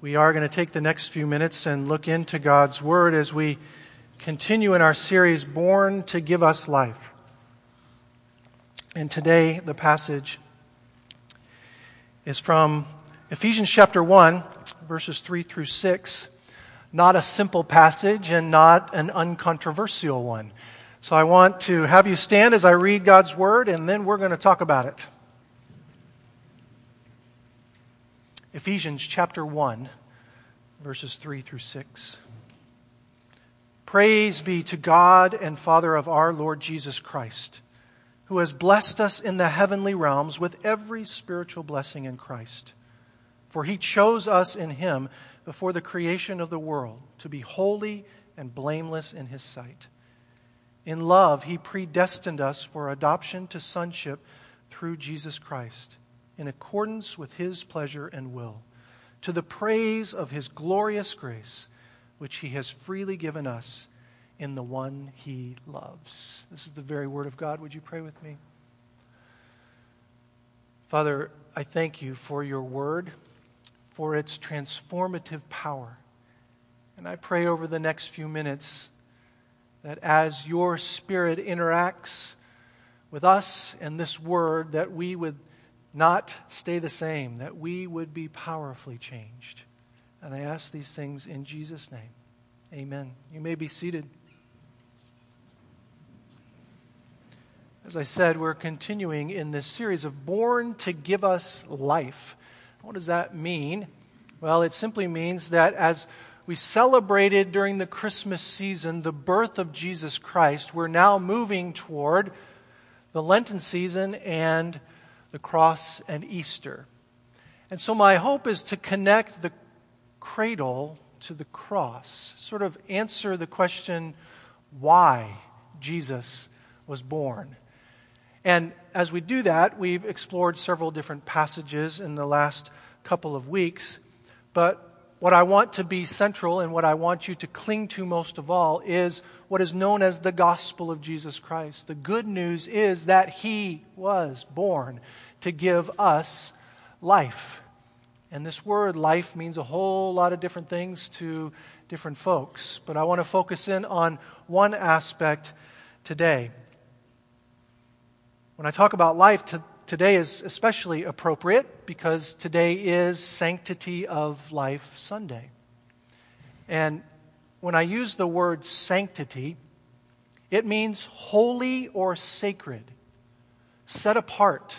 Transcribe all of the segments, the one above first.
We are going to take the next few minutes and look into God's Word as we continue in our series, Born to Give Us Life. And today, the passage is from Ephesians chapter 1, verses 3 through 6. Not a simple passage and not an uncontroversial one. So I want to have you stand as I read God's Word, and then we're going to talk about it. Ephesians chapter 1, verses 3 through 6. Praise be to God and Father of our Lord Jesus Christ, who has blessed us in the heavenly realms with every spiritual blessing in Christ. For He chose us in Him before the creation of the world to be holy and blameless in His sight. In love, He predestined us for adoption to sonship through Jesus Christ, in accordance with His pleasure and will, to the praise of His glorious grace, which He has freely given us in the one He loves. This is the very word of God. Would you pray with me? Father, I thank You for Your word, for its transformative power. And I pray over the next few minutes that as Your Spirit interacts with us and this word, that we would not stay the same, that we would be powerfully changed. And I ask these things in Jesus' name. Amen. You may be seated. As I said, we're continuing in this series of Born to Give Us Life. What does that mean? Well, it simply means that as we celebrated during the Christmas season the birth of Jesus Christ, we're now moving toward the Lenten season and the cross and Easter. And so my hope is to connect the cradle to the cross, sort of answer the question why Jesus was born. And as we do that, we've explored several different passages in the last couple of weeks. But what I want to be central and what I want you to cling to most of all is what is known as the gospel of Jesus Christ. The good news is that He was born to give us life. And this word life means a whole lot of different things to different folks. But I want to focus in on one aspect today. When I talk about life, today is especially appropriate because today is Sanctity of Life Sunday. And when I use the word sanctity, it means holy or sacred, set apart,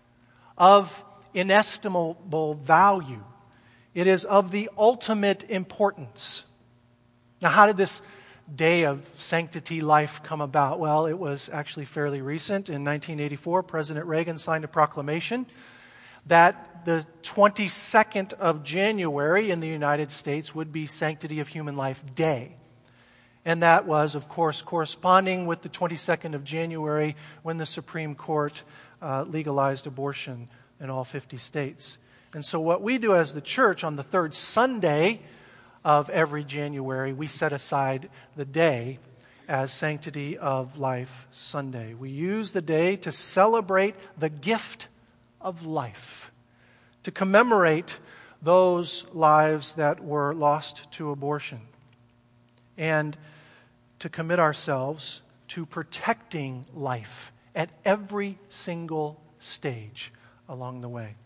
of inestimable value. It is of the ultimate importance. Now, how did this day of sanctity life come about? Well, it was actually fairly recent. In 1984, President Reagan signed a proclamation that the 22nd of January in the United States would be Sanctity of Human Life Day. And that was, of course, corresponding with the 22nd of January when the Supreme Court legalized abortion in all 50 states. And so what we do as the church on the third Sunday of every January, we set aside the day as Sanctity of Life Sunday. We use the day to celebrate the gift of life, to commemorate those lives that were lost to abortion, and to commit ourselves to protecting life at every single stage along the way.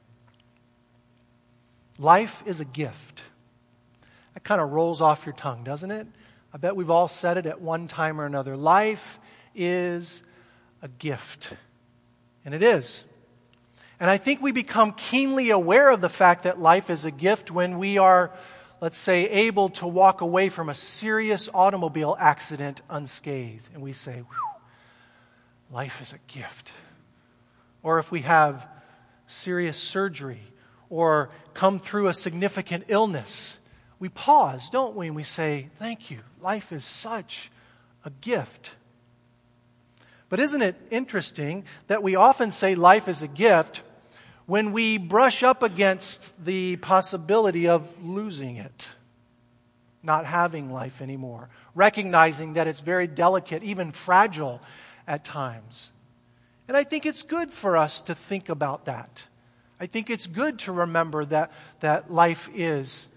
Life is a gift. That kind of rolls off your tongue, doesn't it? I bet we've all said it at one time or another. Life is a gift. And it is. And I think we become keenly aware of the fact that life is a gift when we are, let's say, able to walk away from a serious automobile accident unscathed. And we say, life is a gift. Or if we have serious surgery or come through a significant illness, we pause, don't we? And we say, thank you. Life is such a gift. But isn't it interesting that we often say life is a gift when we brush up against the possibility of losing it, not having life anymore, recognizing that it's very delicate, even fragile at times. And I think it's good for us to think about that. I think it's good to remember that life is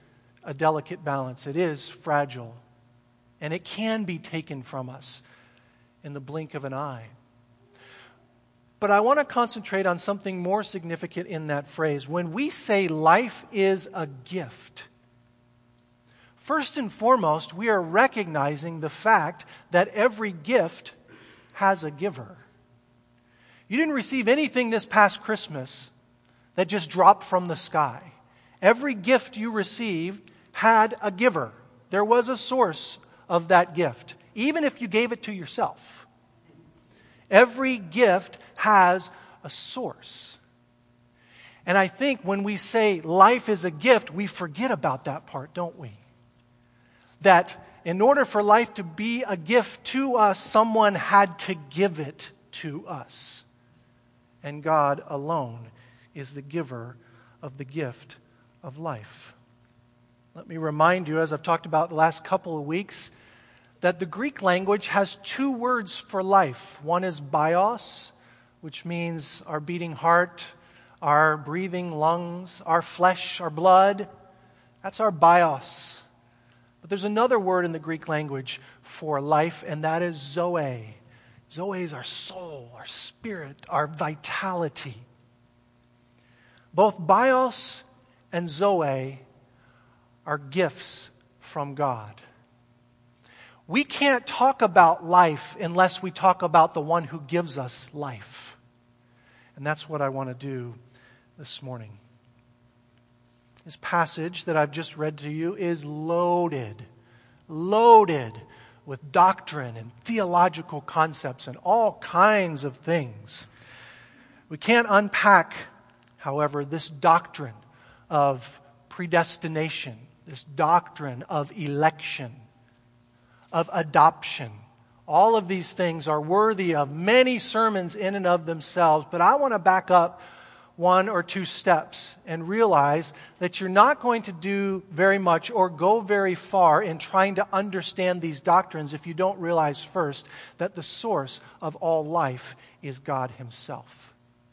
a delicate balance. It is fragile. And it can be taken from us in the blink of an eye. But I want to concentrate on something more significant in that phrase. When we say life is a gift, first and foremost, we are recognizing the fact that every gift has a giver. You didn't receive anything this past Christmas that just dropped from the sky. Every gift you received had a giver. There was a source of that gift, even if you gave it to yourself. Every gift has a source. And I think when we say life is a gift, we forget about that part, don't we? That in order for life to be a gift to us, someone had to give it to us. And God alone is the giver of the gift of life. Let me remind you, as I've talked about the last couple of weeks, that the Greek language has two words for life. One is bios, which means our beating heart, our breathing lungs, our flesh, our blood. That's our bios. But there's another word in the Greek language for life, and that is zoe. Zoe is our soul, our spirit, our vitality. Both bios and zoe are gifts from God. We can't talk about life unless we talk about the one who gives us life. And that's what I want to do this morning. This passage that I've just read to you is loaded with doctrine and theological concepts and all kinds of things. We can't unpack, however, this doctrine of predestination, this doctrine of election, of adoption. All of these things are worthy of many sermons in and of themselves, but I want to back up one or two steps and realize that you're not going to do very much or go very far in trying to understand these doctrines if you don't realize first that the source of all life is God Himself.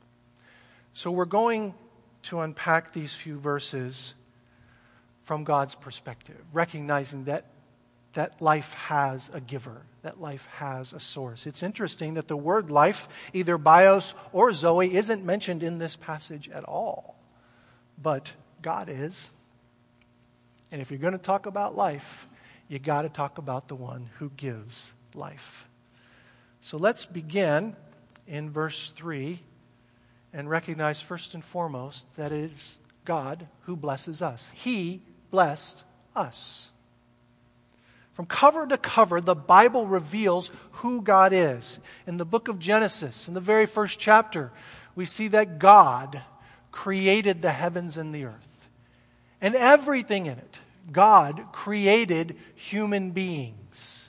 So we're going to unpack these few verses from God's perspective, recognizing that life has a giver, that life has a source. It's interesting that the word life, either bios or zoe, isn't mentioned in this passage at all. But God is. And if you're going to talk about life, you got to talk about the one who gives life. So let's begin in verse 3 and recognize first and foremost that it is God who blesses us. He blessed us. From cover to cover, the Bible reveals who God is. In the book of Genesis, in the very first chapter, we see that God created the heavens and the earth. And everything in it, God created human beings.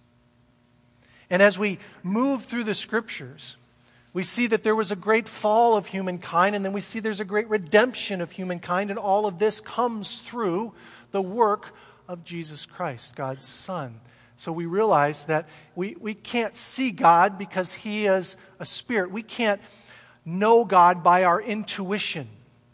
And as we move through the Scriptures, we see that there was a great fall of humankind, and then we see there's a great redemption of humankind, and all of this comes through the work of Jesus Christ, God's Son. So we realize that we can't see God because He is a spirit. We can't know God by our intuition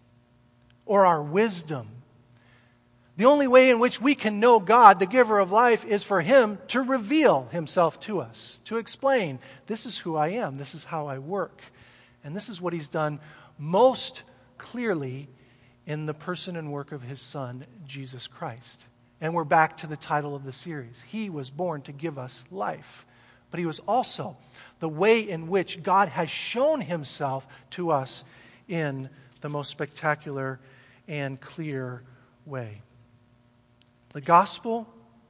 or our wisdom. The only way in which we can know God, the giver of life, is for Him to reveal Himself to us, to explain, this is who I am, this is how I work. And this is what He's done most clearly in the person and work of His Son, Jesus Christ. And we're back to the title of the series. He was born to give us life. But He was also the way in which God has shown Himself to us in the most spectacular and clear way. The gospel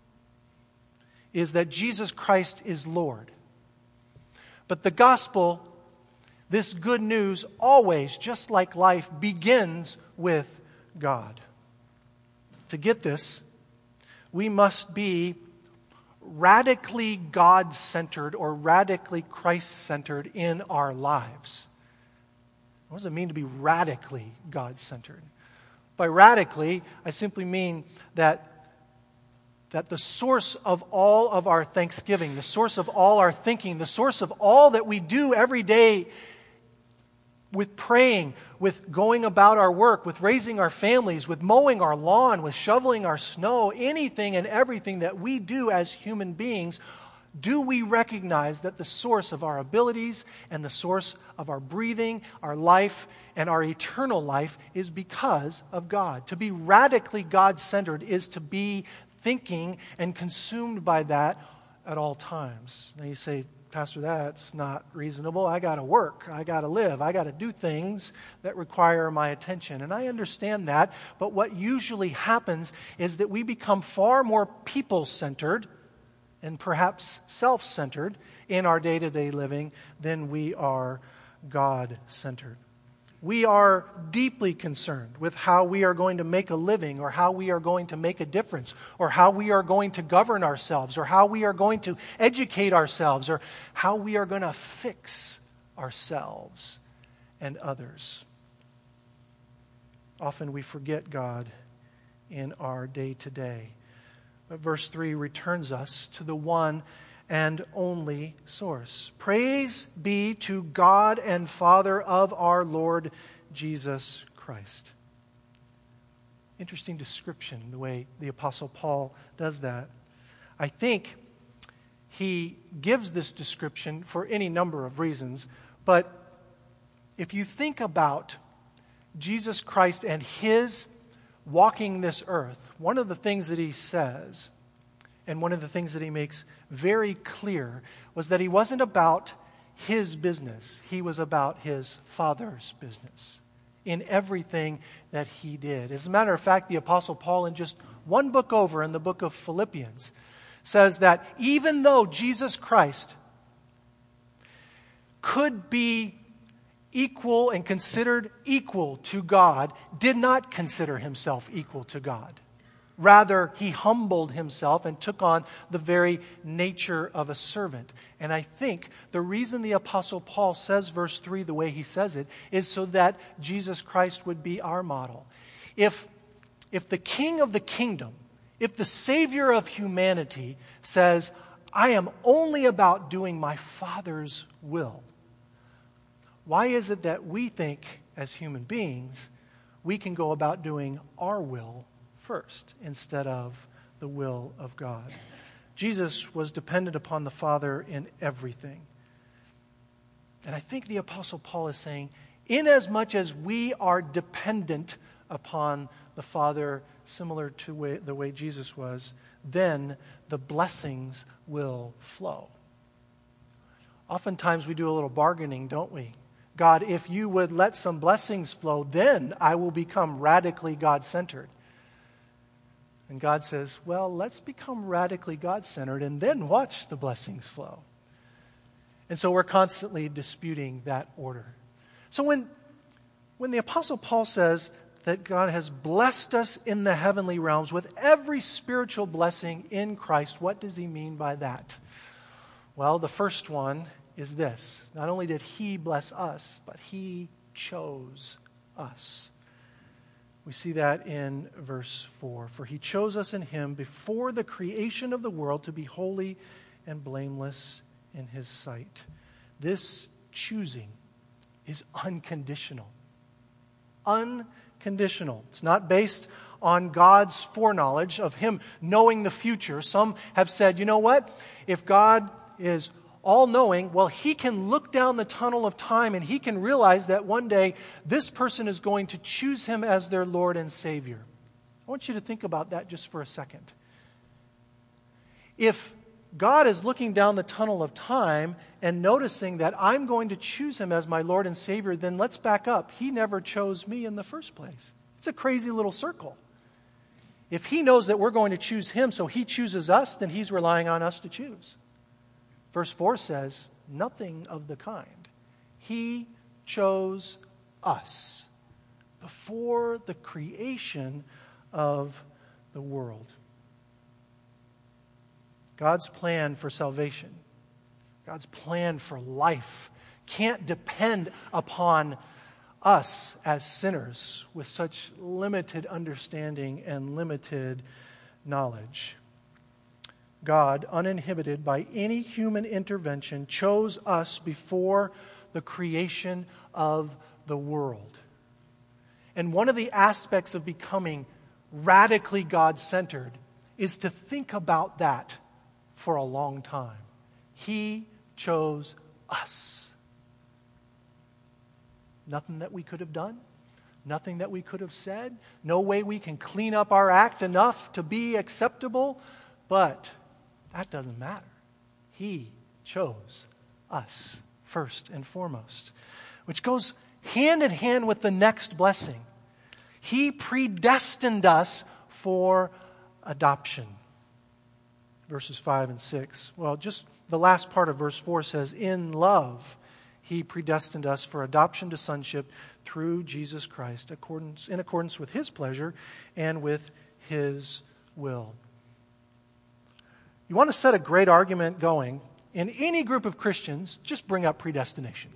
is that Jesus Christ is Lord. But the gospel, this good news, always, just like life, begins with God. To get this, we must be radically God-centered or radically Christ-centered in our lives. What does it mean to be radically God-centered? By radically, I simply mean that the source of all of our thanksgiving, the source of all our thinking, the source of all that we do every day with praying, with going about our work, with raising our families, with mowing our lawn, with shoveling our snow, anything and everything that we do as human beings, do we recognize that the source of our abilities and the source of our breathing, our life, and our eternal life is because of God? To be radically God-centered is to be thinking and consumed by that at all times. Now you say, Pastor, that's not reasonable. I got to work. I got to live. I got to do things that require my attention. And I understand that. But what usually happens is that we become far more people-centered and perhaps self-centered in our day-to-day living than we are God-centered. We are deeply concerned with how we are going to make a living, or how we are going to make a difference, or how we are going to govern ourselves, or how we are going to educate ourselves, or how we are going to fix ourselves and others. Often we forget God in our day-to-day. But verse 3 returns us to the one and only source. Praise be to God and Father of our Lord Jesus Christ. Interesting description, the way the Apostle Paul does that. I think he gives this description for any number of reasons, but if you think about Jesus Christ and his walking this earth, one of the things that he says, and one of the things that he makes very clear, was that he wasn't about his business. He was about his Father's business in everything that he did. As a matter of fact, the Apostle Paul, in just one book over, in the book of Philippians, says that even though Jesus Christ could be equal and considered equal to God, did not consider himself equal to God. Rather, he humbled himself and took on the very nature of a servant. And I think the reason the Apostle Paul says verse 3 the way he says it is so that Jesus Christ would be our model. If the King of the kingdom, if the Savior of humanity says, I am only about doing my Father's will, why is it that we think as human beings we can go about doing our will first instead of the will of God? Jesus was dependent upon the Father in everything. And I think the Apostle Paul is saying, inasmuch as we are dependent upon the Father, similar to the way Jesus was, then the blessings will flow. Oftentimes we do a little bargaining, don't we? God, if you would let some blessings flow, then I will become radically God-centered. And God says, well, let's become radically God-centered and then watch the blessings flow. And so we're constantly disputing that order. So when the Apostle Paul says that God has blessed us in the heavenly realms with every spiritual blessing in Christ, what does he mean by that? Well, the first one is this. Not only did he bless us, but he chose us. We see that in verse 4. For he chose us in him before the creation of the world to be holy and blameless in his sight. This choosing is unconditional. Unconditional. It's not based on God's foreknowledge of him knowing the future. Some have said, you know what? If God is all-knowing, well, he can look down the tunnel of time and he can realize that one day this person is going to choose him as their Lord and Savior. I want you to think about that just for a second. If God is looking down the tunnel of time and noticing that I'm going to choose him as my Lord and Savior, then let's back up. He never chose me in the first place. It's a crazy little circle. If he knows that we're going to choose him, so he chooses us, then he's relying on us to choose. Verse 4 says, nothing of the kind. He chose us before the creation of the world. God's plan for salvation, God's plan for life, can't depend upon us as sinners with such limited understanding and limited knowledge. God, uninhibited by any human intervention, chose us before the creation of the world. And one of the aspects of becoming radically God-centered is to think about that for a long time. He chose us. Nothing that we could have done, nothing that we could have said, no way we can clean up our act enough to be acceptable, but that doesn't matter. He chose us first and foremost, which goes hand in hand with the next blessing. He predestined us for adoption. Verses 5 and 6. Well, just the last part of verse 4 says, in love, He predestined us for adoption to sonship through Jesus Christ, in accordance with His pleasure and with His will. You want to set a great argument going in any group of Christians, just bring up predestination.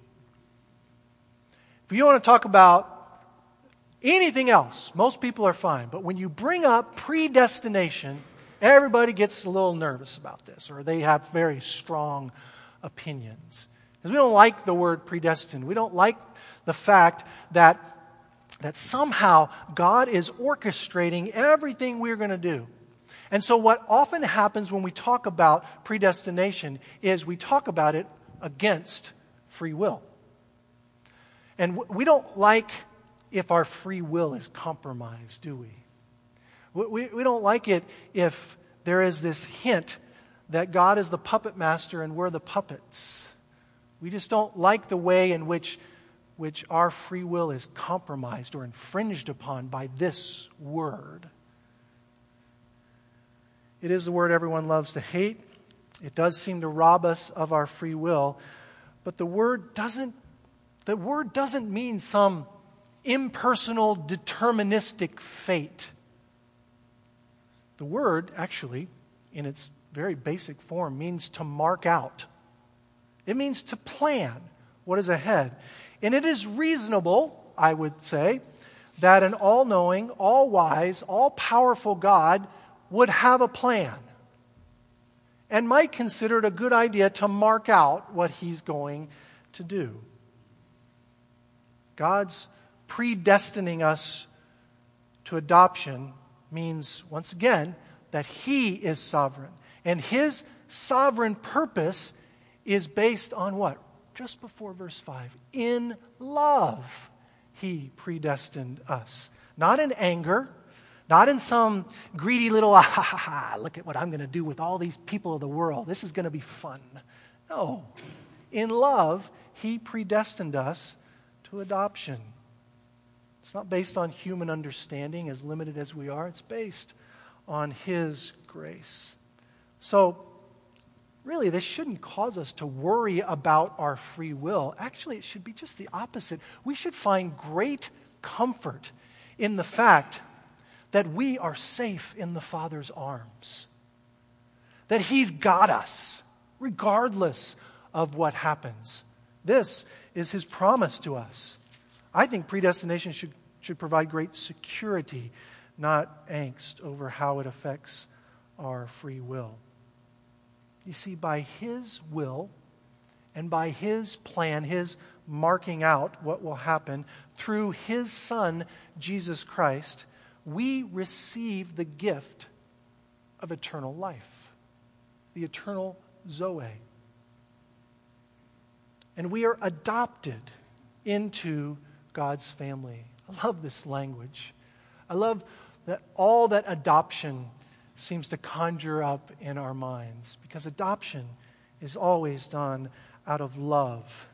If you want to talk about anything else, most people are fine. But when you bring up predestination, everybody gets a little nervous about this, or they have very strong opinions. Because we don't like the word predestined. We don't like the fact that somehow God is orchestrating everything we're going to do. And so what often happens when we talk about predestination is we talk about it against free will. And we don't like if our free will is compromised, do we? We don't like it if there is this hint that God is the puppet master and we're the puppets. We just don't like the way in which our free will is compromised or infringed upon by this word. It is the word everyone loves to hate. It does seem to rob us of our free will. But the word doesn't mean some impersonal, deterministic fate. The word, actually, in its very basic form, means to mark out. It means to plan what is ahead. And it is reasonable, I would say, that an all-knowing, all-wise, all-powerful God would have a plan and might consider it a good idea to mark out what He's going to do. God's predestining us to adoption means, once again, that He is sovereign. And His sovereign purpose is based on what? Just before verse 5. In love, He predestined us. Not in anger, not in some greedy little, look at what I'm going to do with all these people of the world. This is going to be fun. No. In love, He predestined us to adoption. It's not based on human understanding, as limited as we are. It's based on His grace. So, really, this shouldn't cause us to worry about our free will. Actually, it should be just the opposite. We should find great comfort in the fact that we are safe in the Father's arms. That He's got us, regardless of what happens. This is His promise to us. I think predestination should provide great security, not angst over how it affects our free will. You see, by His will and by His plan, His marking out what will happen through His Son, Jesus Christ, we receive the gift of eternal life, the eternal Zoe. And we are adopted into God's family. I love this language. I love that all that adoption seems to conjure up in our minds, because adoption is always done out of love.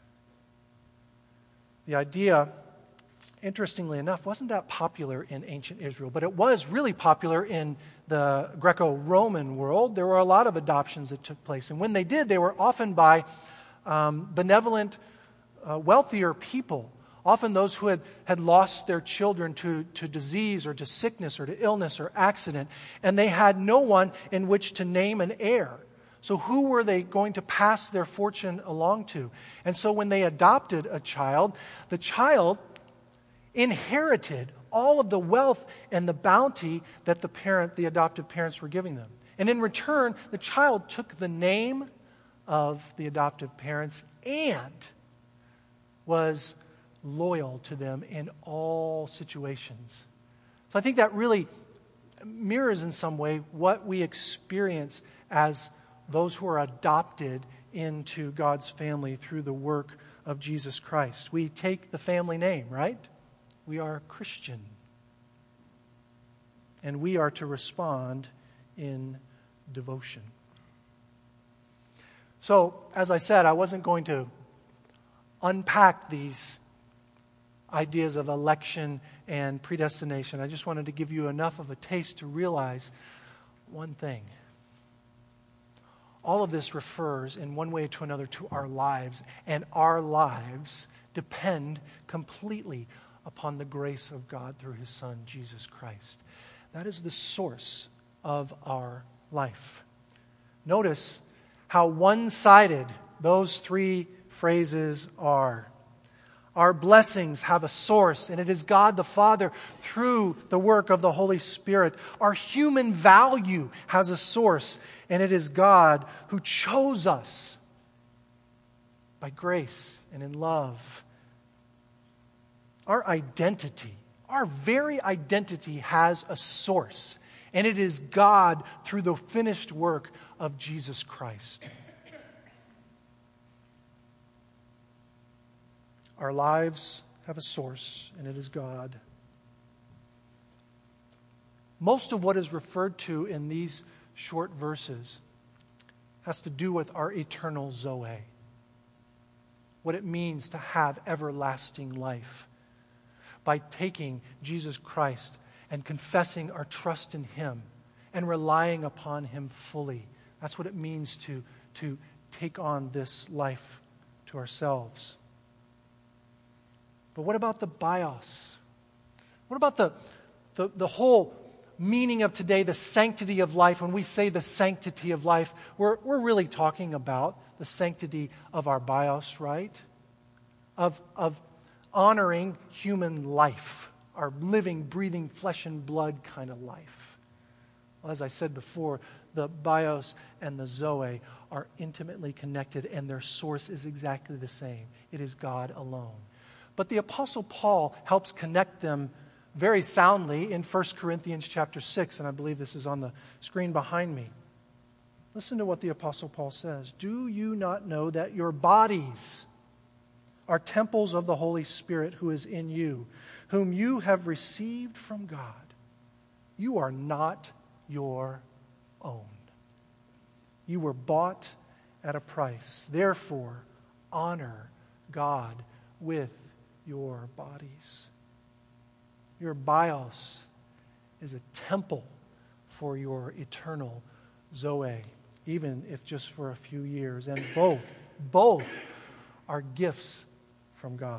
The idea, interestingly enough, wasn't that popular in ancient Israel, but it was really popular in the Greco-Roman world. There were a lot of adoptions that took place, and when they did, they were often by benevolent, wealthier people. Often those who had lost their children to disease or to sickness or to illness or accident, and they had no one in which to name an heir. So who were they going to pass their fortune along to? And so when they adopted a child, the child inherited all of the wealth and the bounty that the adoptive parents were giving them. And in return, the child took the name of the adoptive parents and was loyal to them in all situations. So I think that really mirrors in some way what we experience as those who are adopted into God's family through the work of Jesus Christ. We take the family name, right? We are Christian. And we are to respond in devotion. So, as I said, I wasn't going to unpack these ideas of election and predestination. I just wanted to give you enough of a taste to realize one thing. All of this refers in one way to another to our lives, and our lives depend completely upon the grace of God through His Son, Jesus Christ. That is the source of our life. Notice how one-sided those three phrases are. Our blessings have a source, and it is God the Father through the work of the Holy Spirit. Our human value has a source, and it is God who chose us by grace and in love. Our identity, our very identity has a source, and it is God through the finished work of Jesus Christ. Our lives have a source, and it is God. Most of what is referred to in these short verses has to do with our eternal Zoe, what it means to have everlasting life. By taking Jesus Christ and confessing our trust in Him and relying upon Him fully. That's what it means to take on this life to ourselves. But what about the bios? What about the whole meaning of today, the sanctity of life? When we say the sanctity of life, we're really talking about the sanctity of our bios, right? Of honoring human life, our living, breathing, flesh and blood kind of life. Well, as I said before, the bios and the zoe are intimately connected, and their source is exactly the same. It is God alone. But the Apostle Paul helps connect them very soundly in 1 Corinthians chapter 6, and I believe this is on the screen behind me. Listen to what the Apostle Paul says. Do you not know that your bodies are temples of the Holy Spirit who is in you, whom you have received from God? You are not your own. You were bought at a price. Therefore, honor God with your bodies. Your bios is a temple for your eternal Zoe, even if just for a few years. And both are gifts from God.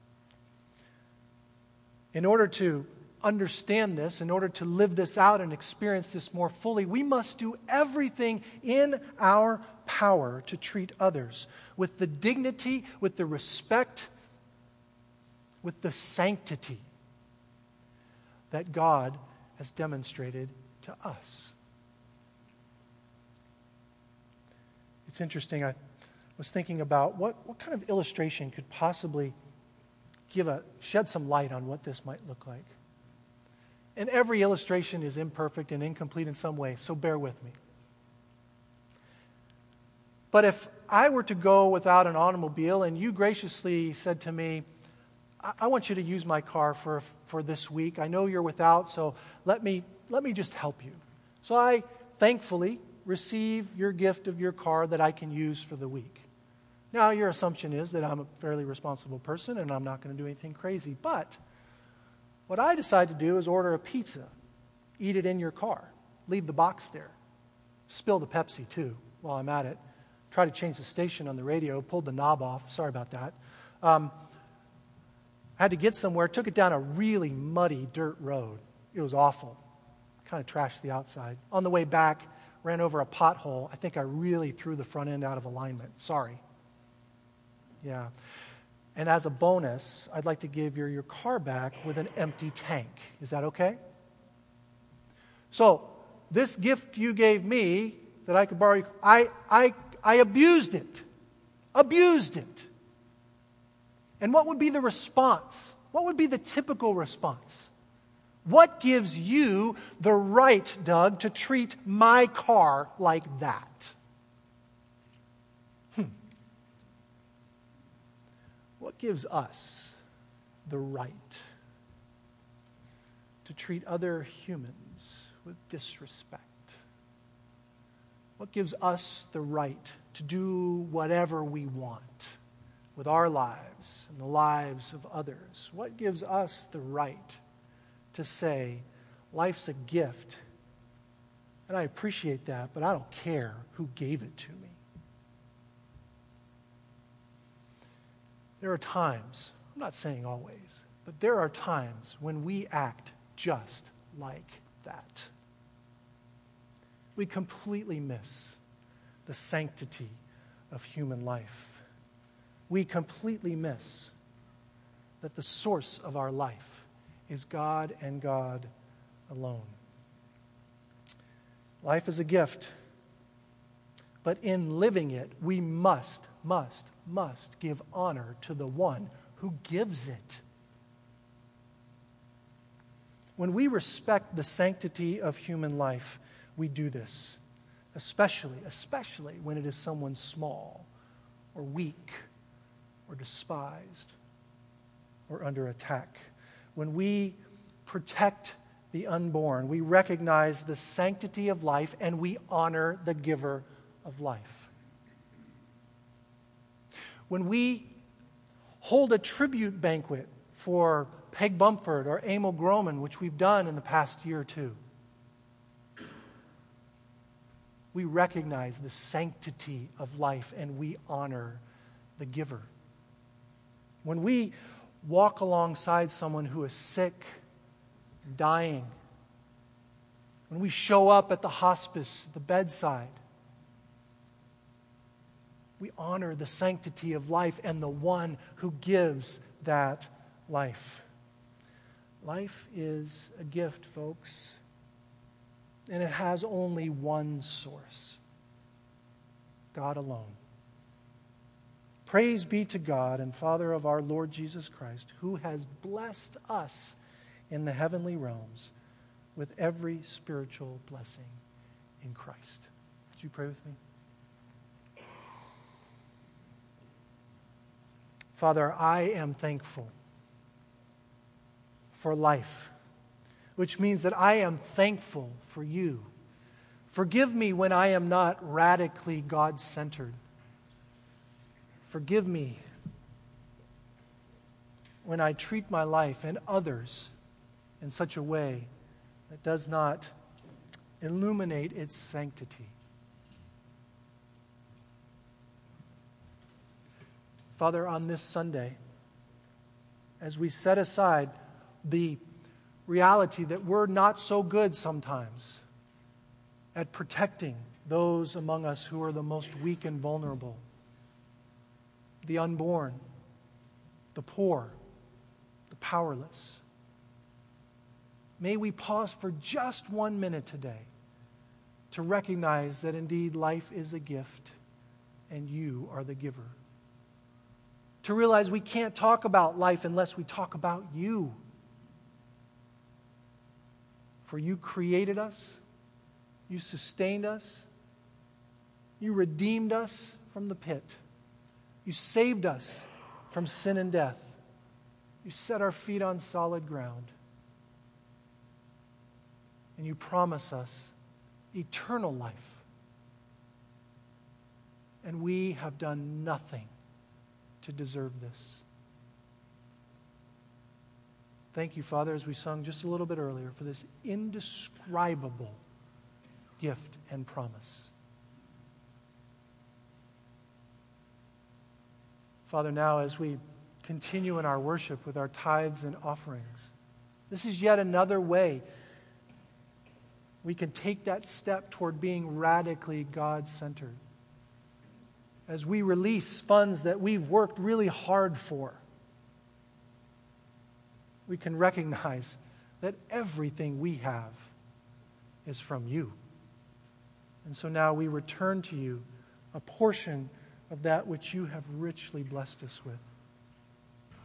In order to understand this, in order to live this out and experience this more fully, we must do everything in our power to treat others with the dignity, with the respect, with the sanctity that God has demonstrated to us. It's interesting, I was thinking about what kind of illustration could possibly shed some light on what this might look like. And every illustration is imperfect and incomplete in some way, so bear with me. But if I were to go without an automobile and you graciously said to me, I want you to use my car for this week. I know you're without, so let me just help you. So I thankfully receive your gift of your car that I can use for the week. Now, your assumption is that I'm a fairly responsible person and I'm not going to do anything crazy. But what I decide to do is order a pizza, eat it in your car, leave the box there, spill the Pepsi too while I'm at it, try to change the station on the radio, pulled the knob off, sorry about that. Had to get somewhere, took it down a really muddy dirt road. It was awful. Kind of trashed the outside. On the way back, ran over a pothole. I think I really threw the front end out of alignment. Sorry. Yeah. And as a bonus, I'd like to give your car back with an empty tank. Is that okay? So, this gift you gave me that I could borrow, I abused it. Abused it. And what would be the response? What would be the typical response? What gives you the right, Doug, to treat my car like that? What gives us the right to treat other humans with disrespect? What gives us the right to do whatever we want with our lives and the lives of others? What gives us the right to say, life's a gift, and I appreciate that, but I don't care who gave it to me? There are times, I'm not saying always, but there are times when we act just like that. We completely miss the sanctity of human life. We completely miss that the source of our life is God and God alone. Life is a gift, but in living it, we must give honor to the one who gives it. When we respect the sanctity of human life, we do this, especially when it is someone small or weak or despised or under attack. When we protect the unborn, we recognize the sanctity of life and we honor the giver of life. When we hold a tribute banquet for Peg Bumford or Emil Groman, which we've done in the past year or two, we recognize the sanctity of life and we honor the giver. When we walk alongside someone who is sick, dying, when we show up at the hospice, the bedside, we honor the sanctity of life and the one who gives that life. Life is a gift, folks, and it has only one source: God alone. Praise be to God and Father of our Lord Jesus Christ, who has blessed us in the heavenly realms with every spiritual blessing in Christ. Would you pray with me? Father, I am thankful for life, which means that I am thankful for you. Forgive me when I am not radically God-centered. Forgive me when I treat my life and others in such a way that does not illuminate its sanctity. Father, on this Sunday, as we set aside the reality that we're not so good sometimes at protecting those among us who are the most weak and vulnerable, the unborn, the poor, the powerless, may we pause for just 1 minute today to recognize that indeed life is a gift and you are the giver. To realize we can't talk about life unless we talk about you. For you created us, you sustained us, you redeemed us from the pit, you saved us from sin and death, you set our feet on solid ground, and you promise us eternal life. And we have done nothing to deserve this. Thank you, Father, as we sung just a little bit earlier, for this indescribable gift and promise. Father, now as we continue in our worship with our tithes and offerings, this is yet another way we can take that step toward being radically God-centered. As we release funds that we've worked really hard for, we can recognize that everything we have is from you. And so now we return to you a portion of that which you have richly blessed us with.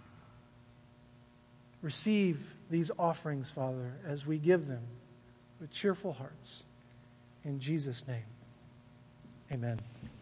receive these offerings, Father, as we give them with cheerful hearts. In Jesus' name, amen.